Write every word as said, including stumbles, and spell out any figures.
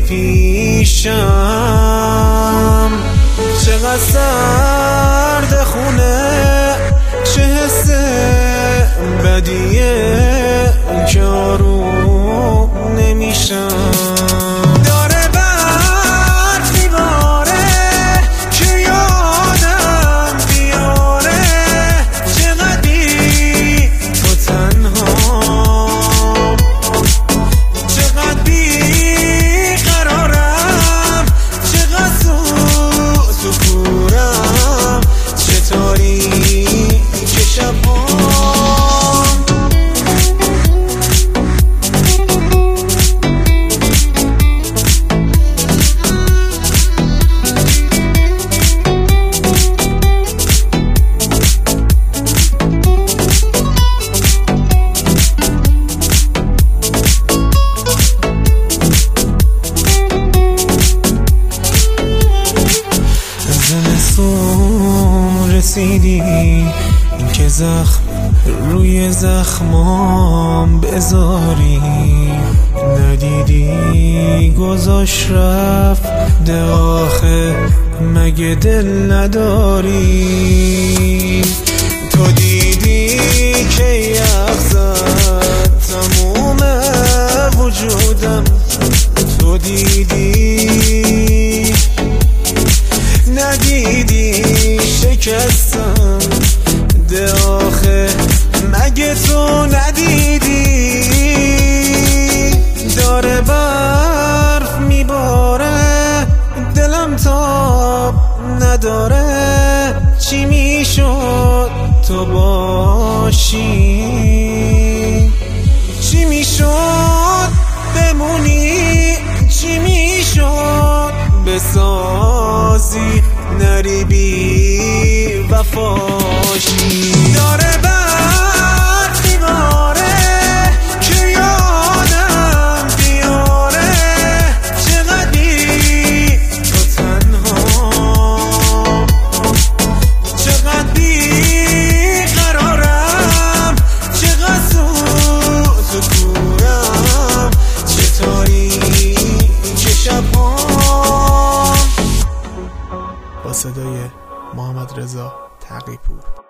پیشم، چقدر سرد خونه، چه حس بدیه که آروم نمیشم. داره برف میباره که یادم بیاره، چقدر بی تو تنهام، چقدر بی قرارم، چقدر سوز و کورم، چطوری که شبام. زمستون رسیدی، این که زخم روی زخمام بذاری، ندیدی گذاشت رفت ده آخه مگه دل نداری. تو دیدی که یخ زد تموم وجودم، تو دیدی ندیدی شکستم ده آخه مگه تو ندیدی. داره برف میباره دلم تاب نداره، چی میشد تو باشی، چی میشد بمونی، چی میشد بسازی نری بی وفاشی. داره برف میباره که یادم بیاره، چقدر بی تو تنهام، چقدر بی قرارم، چقدر سوز و کورم، چطوری که شبام. با صدای محمد رضا تقی‌پور.